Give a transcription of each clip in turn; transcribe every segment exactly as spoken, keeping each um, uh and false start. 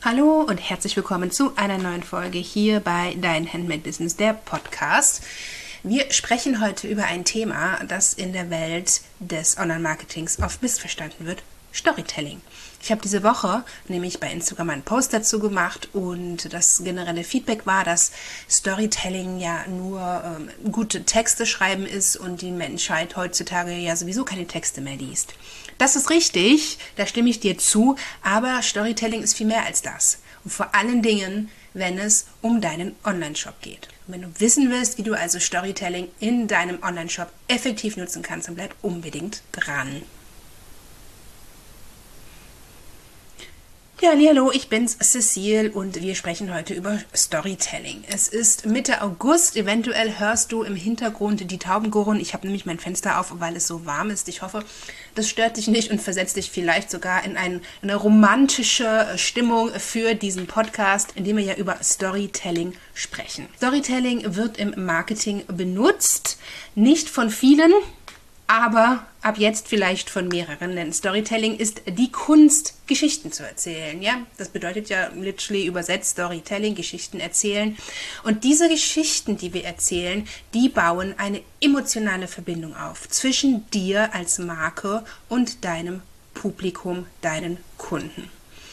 Hallo und herzlich willkommen zu einer neuen Folge hier bei Dein Handmade Business, der Podcast. Wir sprechen heute über ein Thema, das in der Welt des Online-Marketings oft missverstanden wird: Storytelling. Ich habe diese Woche nämlich bei Instagram einen Post dazu gemacht und das generelle Feedback war, dass Storytelling ja nur ähm, gute Texte schreiben ist und die Menschheit heutzutage ja sowieso keine Texte mehr liest. Das ist richtig, da stimme ich dir zu, aber Storytelling ist viel mehr als das. Und vor allen Dingen, wenn es um deinen Online-Shop geht. Und wenn du wissen willst, wie du also Storytelling in deinem Online-Shop effektiv nutzen kannst, dann bleib unbedingt dran. Ja, hallo, ich bin's, Cecile, und wir sprechen heute über Storytelling. Es ist Mitte August, eventuell hörst du im Hintergrund die Tauben gurren. Ich habe nämlich mein Fenster auf, weil es so warm ist. Ich hoffe, das stört dich nicht und versetzt dich vielleicht sogar in ein, eine romantische Stimmung für diesen Podcast, in dem wir ja über Storytelling sprechen. Storytelling wird im Marketing benutzt, nicht von vielen, aber ab jetzt vielleicht von mehreren, denn Storytelling ist die Kunst, Geschichten zu erzählen. Ja, das bedeutet ja literally übersetzt Storytelling, Geschichten erzählen. Und diese Geschichten, die wir erzählen, die bauen eine emotionale Verbindung auf zwischen dir als Marke und deinem Publikum, deinen Kunden.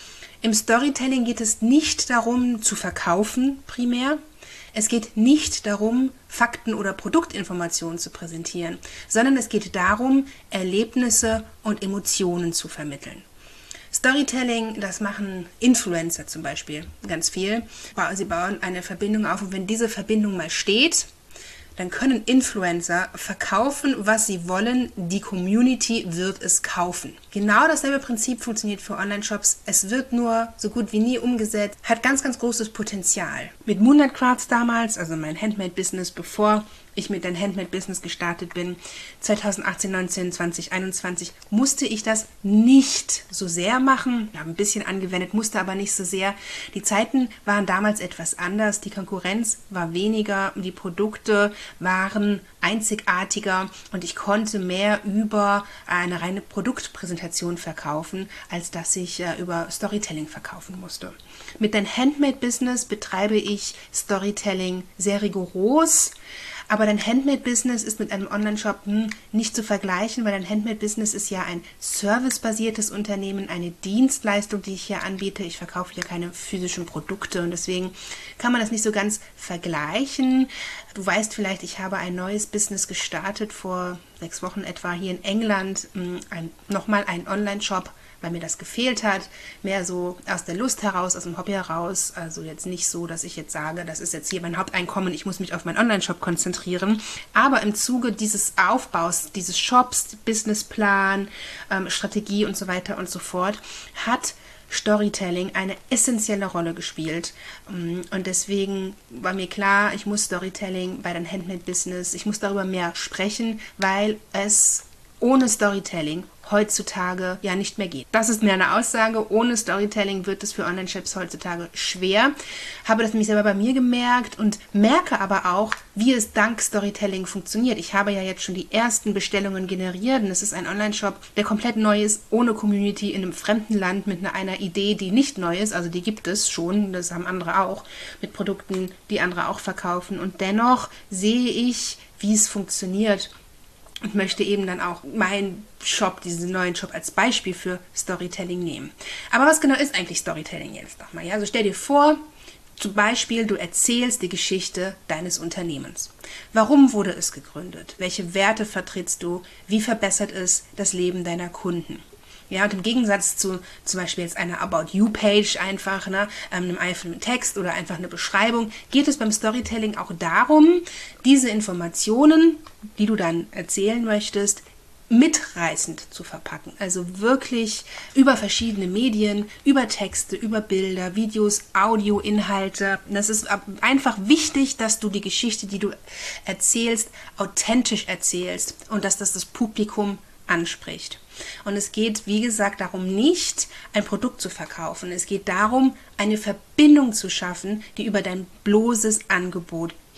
Im Storytelling geht es nicht darum, zu verkaufen primär. Es geht nicht darum, Fakten oder Produktinformationen zu präsentieren, sondern es geht darum, Erlebnisse und Emotionen zu vermitteln. Storytelling, das machen Influencer zum Beispiel ganz viel. Sie bauen eine Verbindung auf und wenn diese Verbindung mal steht, dann können Influencer verkaufen, was sie wollen. Die Community wird es kaufen. Genau dasselbe Prinzip funktioniert für Online-Shops. Es wird nur so gut wie nie umgesetzt, hat ganz, ganz großes Potenzial. Mit Moonlight Crafts damals, also mein Handmade-Business, bevor ich mit dem Handmade-Business gestartet bin, zwanzig achtzehn, neunzehn, zwanzig einundzwanzig, musste ich das nicht so sehr machen. Ich habe ein bisschen angewendet, musste aber nicht so sehr. Die Zeiten waren damals etwas anders. Die Konkurrenz war weniger, die Produkte waren einzigartiger und ich konnte mehr über eine reine Produktpräsentation verkaufen, als dass ich äh, über Storytelling verkaufen musste. Mit dem Handmade-Business betreibe ich Storytelling sehr rigoros. Aber dein Handmade-Business ist mit einem Online-Shop hm, nicht zu vergleichen, weil dein Handmade-Business ist ja ein servicebasiertes Unternehmen, eine Dienstleistung, die ich hier anbiete. Ich verkaufe hier keine physischen Produkte und deswegen kann man das nicht so ganz vergleichen. Du weißt vielleicht, ich habe ein neues Business gestartet vor sechs Wochen etwa hier in England, hm, ein, nochmal ein Online-Shop, weil mir das gefehlt hat, mehr so aus der Lust heraus, aus dem Hobby heraus, also jetzt nicht so, dass ich jetzt sage, das ist jetzt hier mein Haupteinkommen, ich muss mich auf meinen Online-Shop konzentrieren, aber im Zuge dieses Aufbaus, dieses Shops, Businessplan, ähm, Strategie und so weiter und so fort, hat Storytelling eine essentielle Rolle gespielt und deswegen war mir klar, ich muss Storytelling bei dem Handmade-Business, ich muss darüber mehr sprechen, weil es ohne Storytelling heutzutage ja nicht mehr geht. Das ist mir eine Aussage. Ohne Storytelling wird es für Online-Shops heutzutage schwer. Habe das nämlich selber bei mir gemerkt und merke aber auch, wie es dank Storytelling funktioniert. Ich habe ja jetzt schon die ersten Bestellungen generiert und es ist ein Online-Shop, der komplett neu ist, ohne Community, in einem fremden Land mit einer Idee, die nicht neu ist. Also die gibt es schon, das haben andere auch, mit Produkten, die andere auch verkaufen. Und dennoch sehe ich, wie es funktioniert. Und möchte eben dann auch meinen Shop, diesen neuen Shop als Beispiel für Storytelling nehmen. Aber was genau ist eigentlich Storytelling jetzt nochmal? Ja, also stell dir vor, zum Beispiel, du erzählst die Geschichte deines Unternehmens. Warum wurde es gegründet? Welche Werte vertrittst du? Wie verbessert es das Leben deiner Kunden? Ja, und im Gegensatz zu zum Beispiel jetzt einer About-You-Page einfach, ne, einem einfachen Text oder einfach eine Beschreibung, geht es beim Storytelling auch darum, diese Informationen, die du dann erzählen möchtest, mitreißend zu verpacken. Also wirklich über verschiedene Medien, über Texte, über Bilder, Videos, Audioinhalte. Das ist einfach wichtig, dass du die Geschichte, die du erzählst, authentisch erzählst und dass das das Publikum anspricht. Und es geht, wie gesagt, darum nicht, ein Produkt zu verkaufen. Es geht darum, eine Verbindung zu schaffen, die über dein bloßes Angebot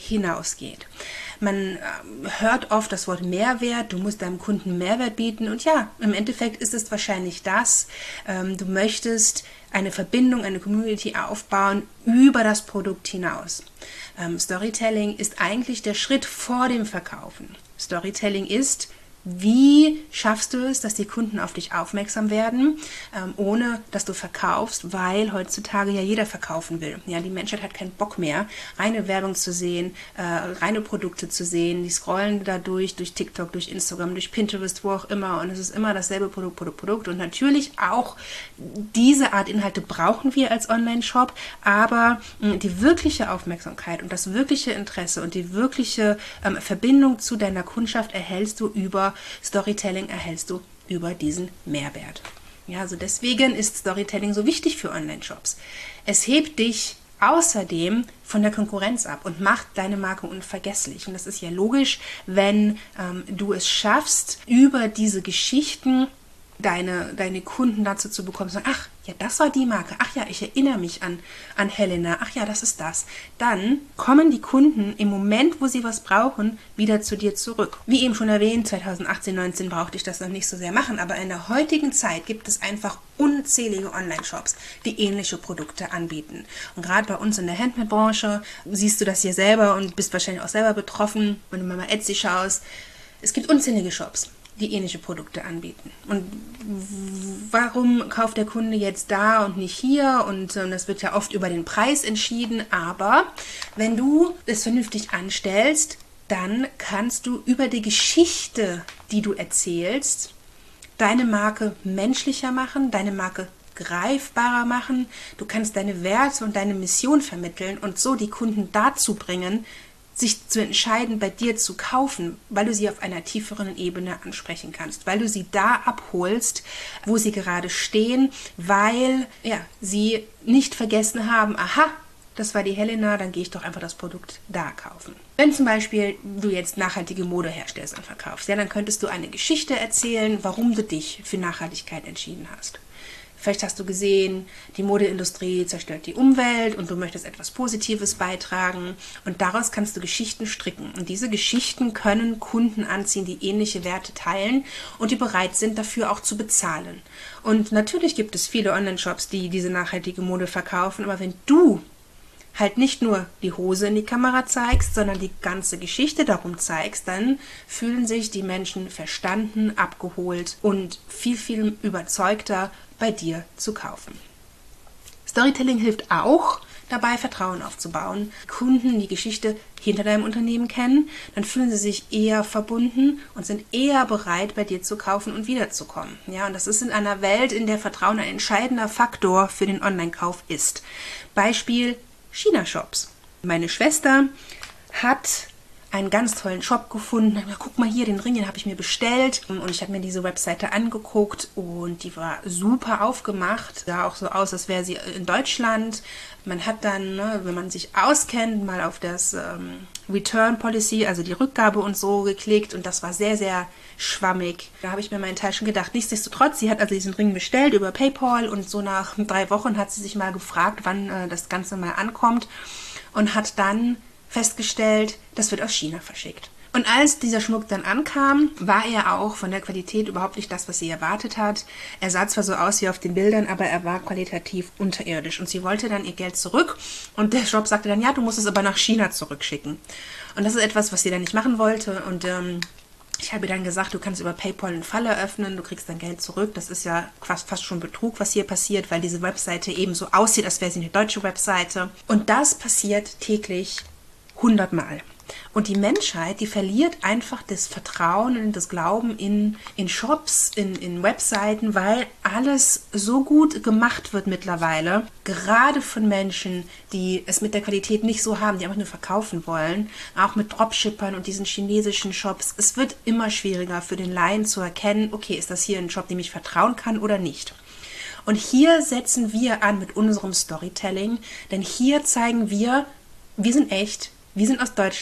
hinausgeht. Man hört oft das Wort Mehrwert, du musst deinem Kunden Mehrwert bieten und ja, im Endeffekt ist es wahrscheinlich das, ähm, du möchtest eine Verbindung, eine Community aufbauen über das Produkt hinaus. Ähm, Storytelling ist eigentlich der Schritt vor dem Verkaufen. Storytelling ist, wie schaffst du es, dass die Kunden auf dich aufmerksam werden, ähm, ohne dass du verkaufst, weil heutzutage ja jeder verkaufen will. Ja, die Menschheit hat keinen Bock mehr, reine Werbung zu sehen, äh, reine Produkte zu sehen. Die scrollen da durch, durch TikTok, durch Instagram, durch Pinterest, wo auch immer. Und es ist immer dasselbe Produkt, Produkt, Produkt. Und natürlich auch diese Art Inhalte brauchen wir als Online-Shop, aber mh, die wirkliche Aufmerksamkeit und das wirkliche Interesse und die wirkliche ähm, Verbindung zu deiner Kundschaft erhältst du über Storytelling, erhältst du über diesen Mehrwert. Ja, also deswegen ist Storytelling so wichtig für Online-Shops. Es hebt dich außerdem von der Konkurrenz ab und macht deine Marke unvergesslich. Und das ist ja logisch, wenn ähm, du es schaffst, über diese Geschichten deine, deine Kunden dazu zu bekommen, zu sagen, ach, ja, das war die Marke, ach ja, ich erinnere mich an, an Helena, ach ja, das ist das. Dann kommen die Kunden im Moment, wo sie was brauchen, wieder zu dir zurück. Wie eben schon erwähnt, zwanzig achtzehn, neunzehn brauchte ich das noch nicht so sehr machen, aber in der heutigen Zeit gibt es einfach unzählige Online-Shops, die ähnliche Produkte anbieten. Und gerade bei uns in der Handmade-Branche siehst du das hier selber und bist wahrscheinlich auch selber betroffen, wenn du mal bei Etsy schaust. Es gibt unzählige Shops, die ähnliche Produkte anbieten. Und warum kauft der Kunde jetzt da und nicht hier? Und äh, das wird ja oft über den Preis entschieden. Aber wenn du es vernünftig anstellst, dann kannst du über die Geschichte, die du erzählst, deine Marke menschlicher machen, deine Marke greifbarer machen. Du kannst deine Werte und deine Mission vermitteln und so die Kunden dazu bringen, sich zu entscheiden, bei dir zu kaufen, weil du sie auf einer tieferen Ebene ansprechen kannst, weil du sie da abholst, wo sie gerade stehen, weil ja, sie nicht vergessen haben, aha, das war die Helena, dann gehe ich doch einfach das Produkt da kaufen. Wenn zum Beispiel du jetzt nachhaltige Mode herstellst und verkaufst, ja, dann könntest du eine Geschichte erzählen, warum du dich für Nachhaltigkeit entschieden hast. Vielleicht hast du gesehen, die Modeindustrie zerstört die Umwelt und du möchtest etwas Positives beitragen und daraus kannst du Geschichten stricken. Und diese Geschichten können Kunden anziehen, die ähnliche Werte teilen und die bereit sind, dafür auch zu bezahlen. Und natürlich gibt es viele Online-Shops, die diese nachhaltige Mode verkaufen, aber wenn du halt nicht nur die Hose in die Kamera zeigst, sondern die ganze Geschichte darum zeigst, dann fühlen sich die Menschen verstanden, abgeholt und viel, viel überzeugter bei dir zu kaufen. Storytelling hilft auch dabei, Vertrauen aufzubauen. Kunden die Geschichte hinter deinem Unternehmen kennen, dann fühlen sie sich eher verbunden und sind eher bereit, bei dir zu kaufen und wiederzukommen. Ja, und das ist in einer Welt, in der Vertrauen ein entscheidender Faktor für den Online-Kauf ist. Beispiel China-Shops. Meine Schwester hat einen ganz tollen Shop gefunden. Guck mal hier, den Ring, den habe ich mir bestellt. Und ich habe mir diese Webseite angeguckt und die war super aufgemacht. Sah auch so aus, als wäre sie in Deutschland. Man hat dann, ne, wenn man sich auskennt, mal auf das ähm, Return Policy, also die Rückgabe und so geklickt und das war sehr, sehr schwammig. Da habe ich mir meinen Teil schon gedacht. Nichtsdestotrotz, sie hat also diesen Ring bestellt über PayPal und so nach drei Wochen hat sie sich mal gefragt, wann äh, das Ganze mal ankommt und hat dann festgestellt, das wird aus China verschickt. Und als dieser Schmuck dann ankam, war er auch von der Qualität überhaupt nicht das, was sie erwartet hat. Er sah zwar so aus wie auf den Bildern, aber er war qualitativ unterirdisch. Und sie wollte dann ihr Geld zurück. Und der Shop sagte dann, ja, du musst es aber nach China zurückschicken. Und das ist etwas, was sie dann nicht machen wollte. Und ähm, ich habe ihr dann gesagt, du kannst über PayPal einen Fall eröffnen, du kriegst dein Geld zurück. Das ist ja fast, fast schon Betrug, was hier passiert, weil diese Webseite eben so aussieht, als wäre sie eine deutsche Webseite. Und das passiert täglich hundertmal. Und die Menschheit, die verliert einfach das Vertrauen und das Glauben in, in Shops, in, in Webseiten, weil alles so gut gemacht wird mittlerweile, gerade von Menschen, die es mit der Qualität nicht so haben, die einfach nur verkaufen wollen, auch mit Dropshippern und diesen chinesischen Shops. Es wird immer schwieriger für den Laien zu erkennen, okay, ist das hier ein Shop, dem ich vertrauen kann oder nicht. Und hier setzen wir an mit unserem Storytelling, denn hier zeigen wir, wir sind echt, wir sind aus Deutschland,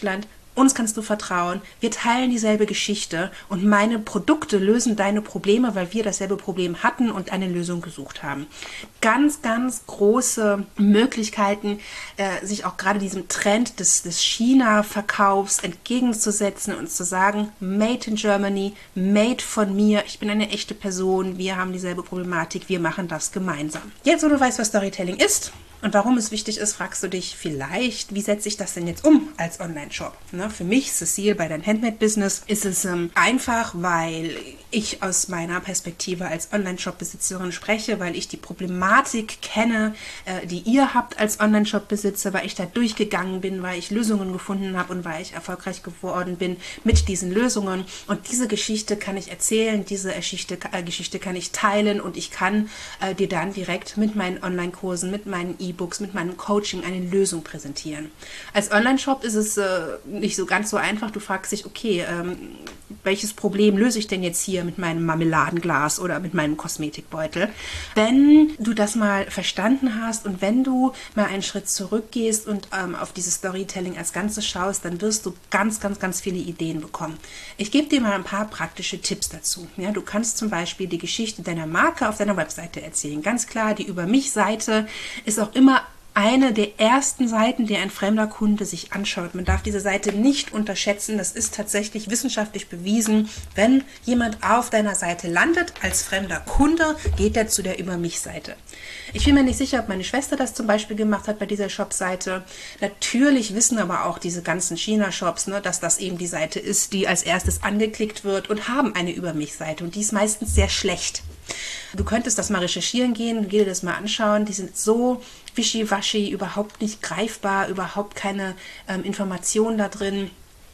uns kannst du vertrauen, wir teilen dieselbe Geschichte und meine Produkte lösen deine Probleme, weil wir dasselbe Problem hatten und eine Lösung gesucht haben. Ganz, ganz große Möglichkeiten, äh, sich auch gerade diesem Trend des, des China-Verkaufs entgegenzusetzen und zu sagen, made in Germany, made von mir, ich bin eine echte Person, wir haben dieselbe Problematik, wir machen das gemeinsam. Jetzt, wo du weißt, was Storytelling ist, und warum es wichtig ist, fragst du dich vielleicht, wie setze ich das denn jetzt um als Online-Shop? Ne, für mich, Cecile, bei deinem Handmade-Business ist es ähm, einfach, weil ich aus meiner Perspektive als Online-Shop-Besitzerin spreche, weil ich die Problematik kenne, äh, die ihr habt als Online-Shop-Besitzer, weil ich da durchgegangen bin, weil ich Lösungen gefunden habe und weil ich erfolgreich geworden bin mit diesen Lösungen. Und diese Geschichte kann ich erzählen, diese Geschichte, äh, Geschichte kann ich teilen und ich kann äh, dir dann direkt mit meinen Online-Kursen, mit meinen E-Books, mit meinem Coaching eine Lösung präsentieren. Als Online-Shop ist es äh, nicht so ganz so einfach. Du fragst dich, okay, ähm, welches Problem löse ich denn jetzt hier mit meinem Marmeladenglas oder mit meinem Kosmetikbeutel? Wenn du das mal verstanden hast und wenn du mal einen Schritt zurückgehst und ähm, auf dieses Storytelling als Ganzes schaust, dann wirst du ganz, ganz, ganz viele Ideen bekommen. Ich gebe dir mal ein paar praktische Tipps dazu. Ja, du kannst zum Beispiel die Geschichte deiner Marke auf deiner Webseite erzählen. Ganz klar, die Über-mich-Seite ist auch immer eine der ersten Seiten, die ein fremder Kunde sich anschaut. Man darf diese Seite nicht unterschätzen. Das ist tatsächlich wissenschaftlich bewiesen. Wenn jemand auf deiner Seite landet als fremder Kunde, geht er zu der Über-mich-Seite. Ich bin mir nicht sicher, ob meine Schwester das zum Beispiel gemacht hat bei dieser Shop-Seite. Natürlich wissen aber auch diese ganzen China-Shops, ne, dass das eben die Seite ist, die als erstes angeklickt wird und haben eine Über-mich-Seite. Und die ist meistens sehr schlecht. Du könntest das mal recherchieren gehen, geh dir das mal anschauen. Die sind so wischiwaschi, überhaupt nicht greifbar, überhaupt keine ähm, Information da drin.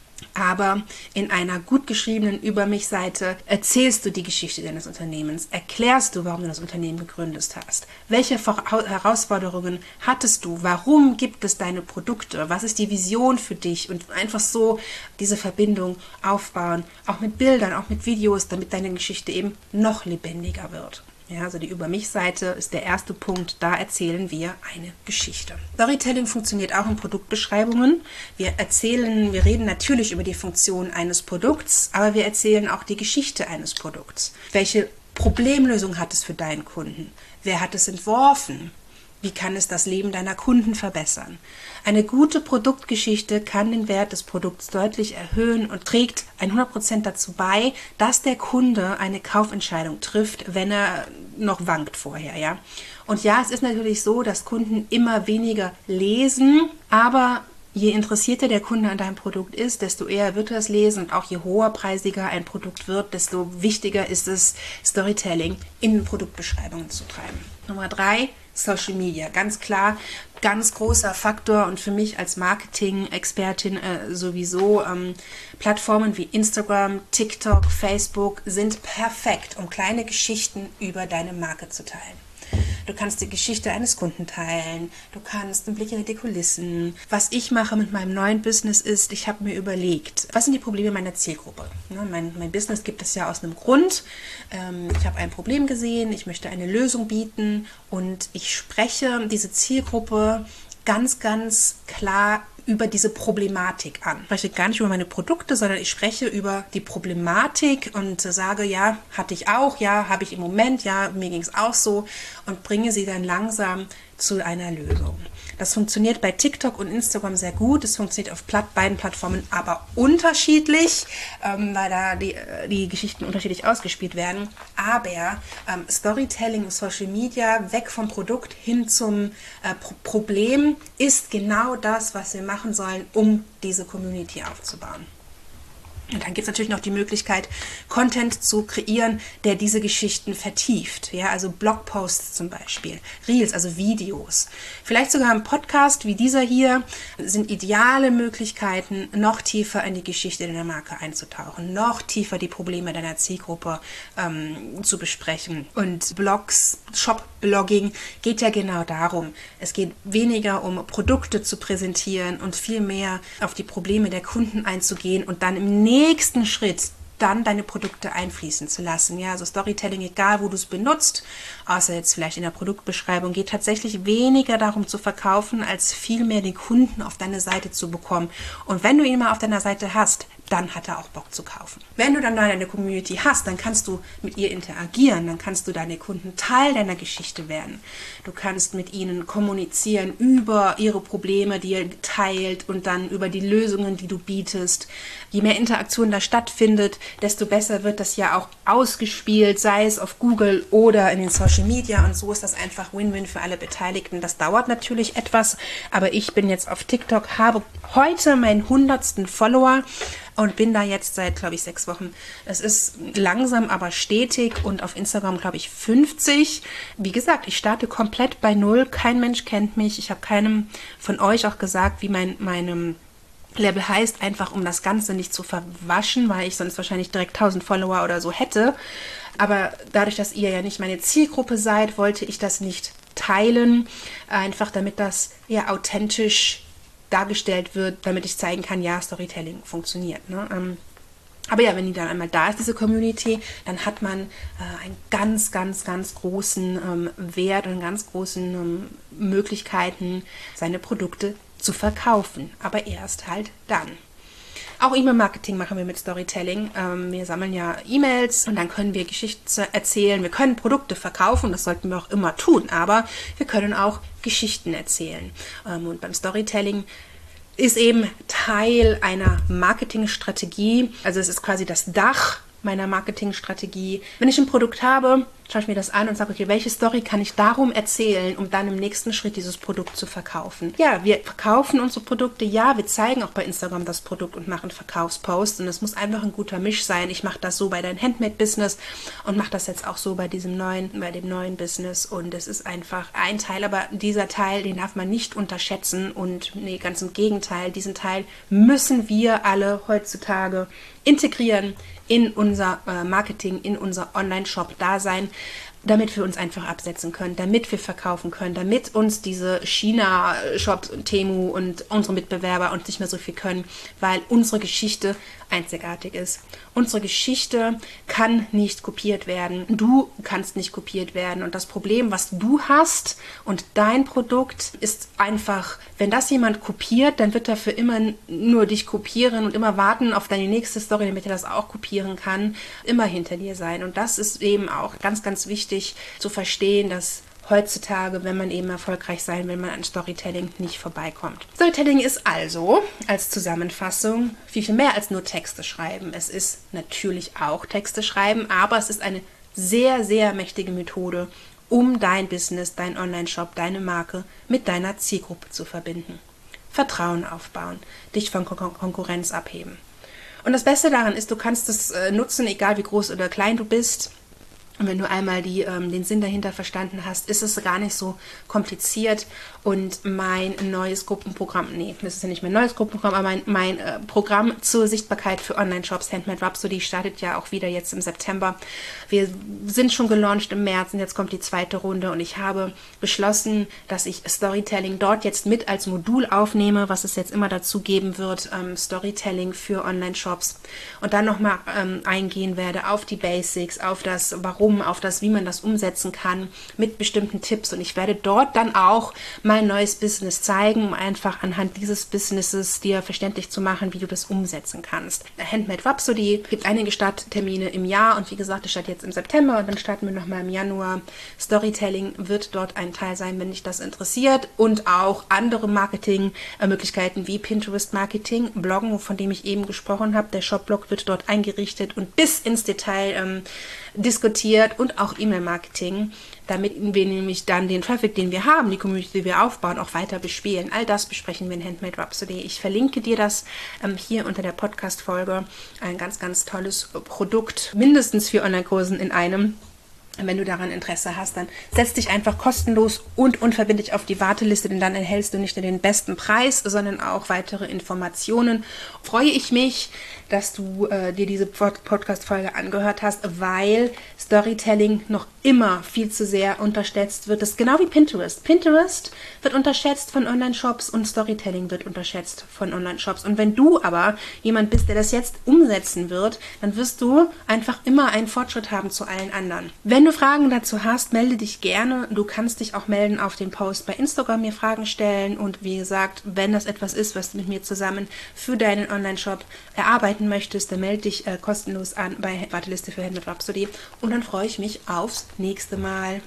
Aber in einer gut geschriebenen Über-mich-Seite erzählst du die Geschichte deines Unternehmens, erklärst du, warum du das Unternehmen gegründet hast. Welche Herausforderungen hattest du? Warum gibt es deine Produkte? Was ist die Vision für dich? Und einfach so diese Verbindung aufbauen, auch mit Bildern, auch mit Videos, damit deine Geschichte eben noch lebendiger wird. Ja, also die Über-mich-Seite ist der erste Punkt, da erzählen wir eine Geschichte. Storytelling funktioniert auch in Produktbeschreibungen. Wir erzählen, wir reden natürlich über die Funktion eines Produkts, aber wir erzählen auch die Geschichte eines Produkts. Welche Problemlösung hat es für deinen Kunden? Wer hat es entworfen? Wie kann es das Leben deiner Kunden verbessern? Eine gute Produktgeschichte kann den Wert des Produkts deutlich erhöhen und trägt hundert Prozent dazu bei, dass der Kunde eine Kaufentscheidung trifft, wenn er noch wankt vorher, ja. Und ja, es ist natürlich so, dass Kunden immer weniger lesen, aber je interessierter der Kunde an deinem Produkt ist, desto eher wird er es lesen und auch je hoherpreisiger ein Produkt wird, desto wichtiger ist es, Storytelling in Produktbeschreibungen zu treiben. Nummer drei, Social Media. Ganz klar, ganz großer Faktor und für mich als Marketing-Expertin äh, sowieso. Ähm, Plattformen wie Instagram, TikTok, Facebook sind perfekt, um kleine Geschichten über deine Marke zu teilen. Du kannst die Geschichte eines Kunden teilen, du kannst einen Blick hinter die Kulissen. Was ich mache mit meinem neuen Business ist, ich habe mir überlegt, was sind die Probleme meiner Zielgruppe? Ne, mein, mein Business gibt es ja aus einem Grund. Ähm, ich habe ein Problem gesehen, ich möchte eine Lösung bieten und ich spreche diese Zielgruppe ganz, ganz klar über diese Problematik an. Ich spreche gar nicht über meine Produkte, sondern ich spreche über die Problematik und sage, ja, hatte ich auch, ja, habe ich im Moment, ja, mir ging es auch so und bringe sie dann langsam zu einer Lösung. Das funktioniert bei TikTok und Instagram sehr gut. Es funktioniert auf Platt, beiden Plattformen aber unterschiedlich, ähm, weil da die, die Geschichten unterschiedlich ausgespielt werden. Aber ähm, Storytelling und Social Media, weg vom Produkt hin zum äh, Pro- Problem, ist genau das, was wir machen sollen, um diese Community aufzubauen. Und dann gibt es natürlich noch die Möglichkeit, Content zu kreieren, der diese Geschichten vertieft. Ja, also Blogposts zum Beispiel, Reels, also Videos. Vielleicht sogar ein Podcast wie dieser hier sind ideale Möglichkeiten, noch tiefer in die Geschichte deiner Marke einzutauchen, noch tiefer die Probleme deiner Zielgruppe ähm, zu besprechen. Und Blogs, Shop-Blogging geht ja genau darum. Es geht weniger um Produkte zu präsentieren und viel mehr auf die Probleme der Kunden einzugehen und dann im nächsten Schritt dann deine Produkte einfließen zu lassen. Ja, also Storytelling, egal wo du es benutzt, außer jetzt vielleicht in der Produktbeschreibung, geht tatsächlich weniger darum zu verkaufen, als vielmehr den Kunden auf deine Seite zu bekommen. Und wenn du ihn mal auf deiner Seite hast, dann hat er auch Bock zu kaufen. Wenn du dann deine Community hast, dann kannst du mit ihr interagieren, dann kannst du deine Kunden Teil deiner Geschichte werden. Du kannst mit ihnen kommunizieren über ihre Probleme, die ihr teilt und dann über die Lösungen, die du bietest. Je mehr Interaktion da stattfindet, desto besser wird das ja auch ausgespielt, sei es auf Google oder in den Social Media, und so ist das einfach Win-Win für alle Beteiligten. Das dauert natürlich etwas, aber ich bin jetzt auf TikTok, habe heute meinen hundertsten Follower und bin da jetzt seit, glaube ich, sechs Wochen. Es ist langsam, aber stetig, und auf Instagram, glaube ich, fünfzig. Wie gesagt, ich starte komplett bei Null. Kein Mensch kennt mich. Ich habe keinem von euch auch gesagt, wie mein meinem Label heißt, einfach um das Ganze nicht zu verwaschen, weil ich sonst wahrscheinlich direkt tausend Follower oder so hätte. Aber dadurch, dass ihr ja nicht meine Zielgruppe seid, wollte ich das nicht teilen, einfach damit das ja authentisch dargestellt wird, damit ich zeigen kann, ja, Storytelling funktioniert. Ne? Ähm, aber ja, wenn die dann einmal da ist, diese Community, dann hat man äh, einen ganz, ganz, ganz großen ähm, Wert und ganz großen ähm, Möglichkeiten, seine Produkte zu verkaufen. Aber erst halt dann. Auch E-Mail-Marketing machen wir mit Storytelling. Ähm, wir sammeln ja E-Mails und dann können wir Geschichten erzählen. Wir können Produkte verkaufen, das sollten wir auch immer tun, aber wir können auch Geschichten erzählen. Ähm, und beim Storytelling ist eben Teil einer Marketingstrategie, also es ist quasi das Dach meiner Marketingstrategie. Wenn ich ein Produkt habe, schaue ich mir das an und sage, okay, welche Story kann ich darum erzählen, um dann im nächsten Schritt dieses Produkt zu verkaufen. Ja, wir verkaufen unsere Produkte, ja, wir zeigen auch bei Instagram das Produkt und machen Verkaufsposts, und es muss einfach ein guter Misch sein. Ich mache das so bei deinem Handmade-Business und mache das jetzt auch so bei diesem neuen, bei dem neuen Business, und es ist einfach ein Teil, aber dieser Teil, den darf man nicht unterschätzen, und nee, ganz im Gegenteil, diesen Teil müssen wir alle heutzutage integrieren in unser äh, Marketing, in unser Online-Shop da sein, damit wir uns einfach absetzen können, damit wir verkaufen können, damit uns diese China-Shops und Temu und unsere Mitbewerber uns nicht mehr so viel können, weil unsere Geschichte einzigartig ist. Unsere Geschichte kann nicht kopiert werden. Du kannst nicht kopiert werden. Und das Problem, was du hast und dein Produkt, ist einfach, wenn das jemand kopiert, dann wird er für immer nur dich kopieren und immer warten auf deine nächste Story, damit er das auch kopieren kann, immer hinter dir sein. Und das ist eben auch ganz, ganz wichtig zu verstehen, dass heutzutage, wenn man eben erfolgreich sein will, man an Storytelling nicht vorbeikommt. Storytelling ist also als Zusammenfassung viel, viel mehr als nur Texte schreiben. Es ist natürlich auch Texte schreiben, aber es ist eine sehr, sehr mächtige Methode, um dein Business, dein Online-Shop, deine Marke mit deiner Zielgruppe zu verbinden. Vertrauen aufbauen, dich von Kon- Konkurrenz abheben. Und das Beste daran ist, du kannst es äh, nutzen, egal wie groß oder klein du bist. Und wenn du einmal die, ähm, den Sinn dahinter verstanden hast, ist es gar nicht so kompliziert. Und mein neues Gruppenprogramm, nee, das ist ja nicht mein neues Gruppenprogramm, aber mein, mein äh, Programm zur Sichtbarkeit für Online-Shops, Handmade Rhapsody, startet ja auch wieder jetzt im September. Wir sind schon gelauncht im März und jetzt kommt die zweite Runde. Und ich habe beschlossen, dass ich Storytelling dort jetzt mit als Modul aufnehme, was es jetzt immer dazu geben wird, ähm, Storytelling für Online-Shops. Und dann nochmal ähm, eingehen werde auf die Basics, auf das Warum, auf das, wie man das umsetzen kann, mit bestimmten Tipps. Und ich werde dort dann auch mein neues Business zeigen, um einfach anhand dieses Businesses dir verständlich zu machen, wie du das umsetzen kannst. Handmade Rhapsody gibt einige Starttermine im Jahr, und wie gesagt, es startet jetzt im September und dann starten wir nochmal im Januar. Storytelling wird dort ein Teil sein, wenn dich das interessiert, und auch andere Marketingmöglichkeiten wie Pinterest-Marketing, Bloggen, von dem ich eben gesprochen habe. Der Shop-Blog wird dort eingerichtet und bis ins Detail ähm, diskutiert, und auch E-Mail-Marketing, damit wir nämlich dann den Traffic, den wir haben, die Community, die wir aufbauen, auch weiter bespielen. All das besprechen wir in Handmade Rhapsody. Ich verlinke dir das ähm, hier unter der Podcast-Folge. Ein ganz, ganz tolles Produkt, mindestens vier Online-Kursen in einem. Wenn du daran Interesse hast, dann setz dich einfach kostenlos und unverbindlich auf die Warteliste, denn dann erhältst du nicht nur den besten Preis, sondern auch weitere Informationen. Freue ich mich, dass du äh, dir diese Podcast-Folge angehört hast, weil Storytelling noch immer viel zu sehr unterschätzt wird. Das ist genau wie Pinterest. Pinterest wird unterschätzt von Online-Shops und Storytelling wird unterschätzt von Online-Shops. Und wenn du aber jemand bist, der das jetzt umsetzen wird, dann wirst du einfach immer einen Fortschritt haben zu allen anderen. Wenn du Fragen dazu hast, melde dich gerne. Du kannst dich auch melden auf den Post bei Instagram, mir Fragen stellen. Und wie gesagt, wenn das etwas ist, was du mit mir zusammen für deinen Online-Shop erarbeiten möchtest, dann melde dich äh, kostenlos an bei Warteliste für Handmade Rhapsody. Und dann freue ich mich aufs nächste Mal.